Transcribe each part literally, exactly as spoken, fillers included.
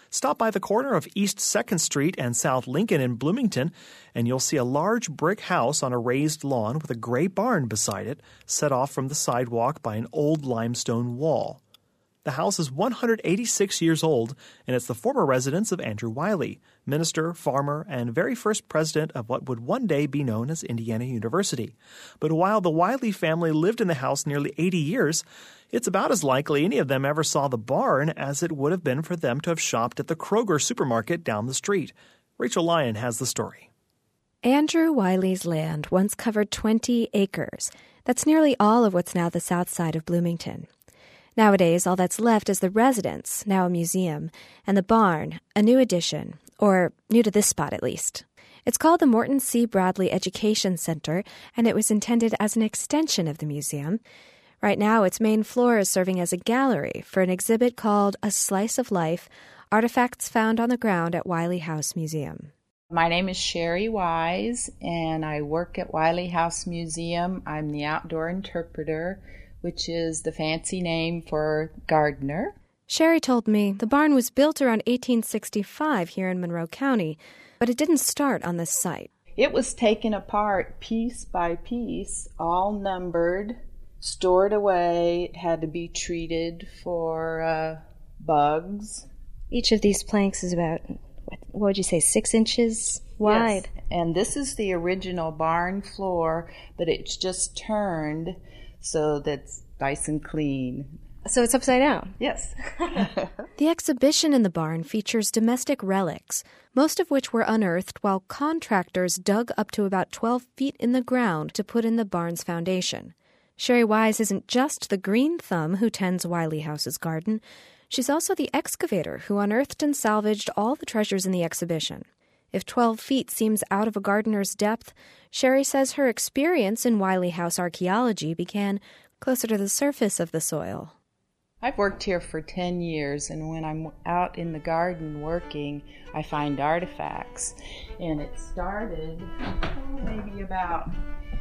Stop by the corner of East second Street and South Lincoln in Bloomington, and you'll see a large brick house on a raised lawn with a gray barn beside it, set off from the sidewalk by an old limestone wall. The house is one hundred eighty-six years old, and it's the former residence of Andrew Wiley, minister, farmer, and very first president of what would one day be known as Indiana University. But while the Wiley family lived in the house nearly eighty years, it's about as likely any of them ever saw the barn as it would have been for them to have shopped at the Kroger supermarket down the street. Rachel Lyon has the story. Andrew Wiley's land once covered twenty acres. That's nearly all of what's now the south side of Bloomington. Nowadays, all that's left is the residence, now a museum, and the barn, a new addition, or new to this spot at least. It's called the Morton C. Bradley Education Center, and it was intended as an extension of the museum. Right now, its main floor is serving as a gallery for an exhibit called A Slice of Life, Artifacts Found on the Ground at Wiley House Museum. My name is Sherry Wise, and I work at Wiley House Museum. I'm the outdoor interpreter, which is the fancy name for gardener. Sherry told me the barn was built around eighteen sixty-five here in Monroe County, but it didn't start on this site. It was taken apart piece by piece, all numbered, stored away. It had to be treated for uh, bugs. Each of these planks is about, what would you say, six inches wide? Yes, and this is the original barn floor, but it's just turned so that's nice and clean. So it's upside down? Yes. The exhibition in the barn features domestic relics, most of which were unearthed while contractors dug up to about twelve feet in the ground to put in the barn's foundation. Sherry Wise isn't just the green thumb who tends Wiley House's garden. She's also the excavator who unearthed and salvaged all the treasures in the exhibition. If twelve feet seems out of a gardener's depth, Sherry says her experience in Wiley House archaeology began closer to the surface of the soil. I've worked here for ten years, and when I'm out in the garden working, I find artifacts. And it started oh, maybe about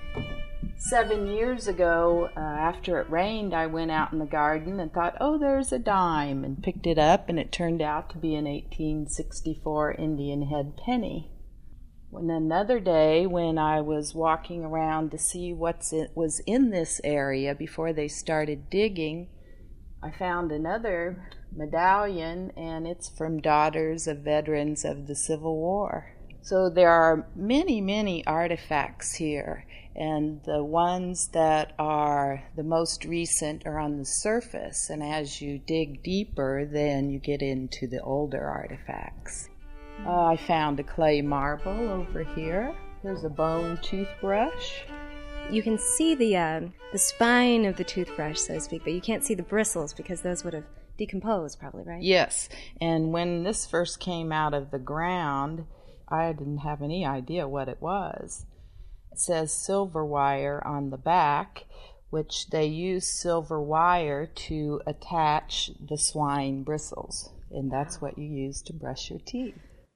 seven years ago. Uh, after it rained, I went out in the garden and thought, oh, there's a dime, and picked it up, and it turned out to be an eighteen sixty-four Indian head penny. And another day, when I was walking around to see what was in this area before they started digging, I found another medallion, and it's from daughters of veterans of the Civil War. So there are many, many artifacts here, and the ones that are the most recent are on the surface, and as you dig deeper, then you get into the older artifacts. Uh, I found a clay marble over here. There's a bone toothbrush. You can see the uh, the spine of the toothbrush, so to speak, but you can't see the bristles because those would have decomposed probably, right? Yes, and when this first came out of the ground, I didn't have any idea what it was. It says silver wire on the back, which they use silver wire to attach the swine bristles, and that's what you use to brush your teeth.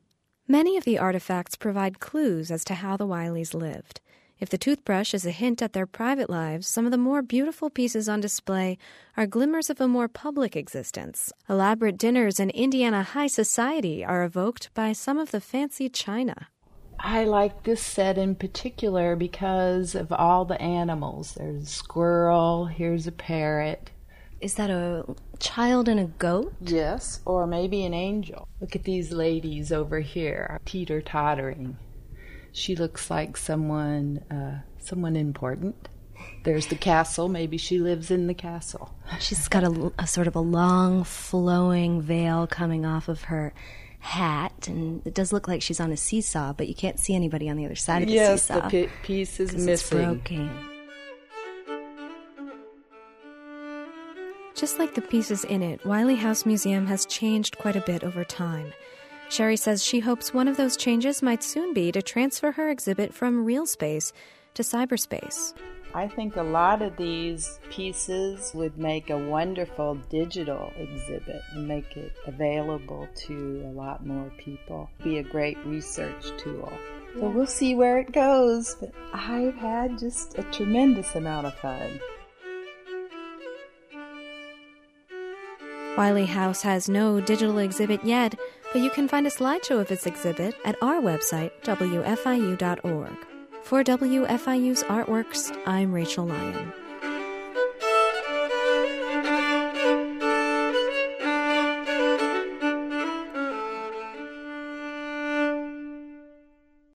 Many of the artifacts provide clues as to how the Wileys lived. If the toothbrush is a hint at their private lives, some of the more beautiful pieces on display are glimmers of a more public existence. Elaborate dinners in Indiana high society are evoked by some of the fancy china. I like this set in particular because of all the animals. There's a squirrel, here's a parrot. Is that a child and a goat? Yes, or maybe an angel. Look at these ladies over here, teeter-tottering. She looks like someone, uh, someone important. There's the castle. Maybe she lives in the castle. She's got a, a sort of a long, flowing veil coming off of her hat, and it does look like she's on a seesaw, but you can't see anybody on the other side of the yes, seesaw. Yes, the p- piece is missing. It's broken. Just like the pieces in it, Wiley House Museum has changed quite a bit over time. Sherry says she hopes one of those changes might soon be to transfer her exhibit from real space to cyberspace. I think a lot of these pieces would make a wonderful digital exhibit and make it available to a lot more people. Be a great research tool. Yeah. So we'll see where it goes, but I've had just a tremendous amount of fun. Wiley House has no digital exhibit yet, but you can find a slideshow of its exhibit at our website, W F I U dot org. For W F I U's Artworks, I'm Rachel Lyon.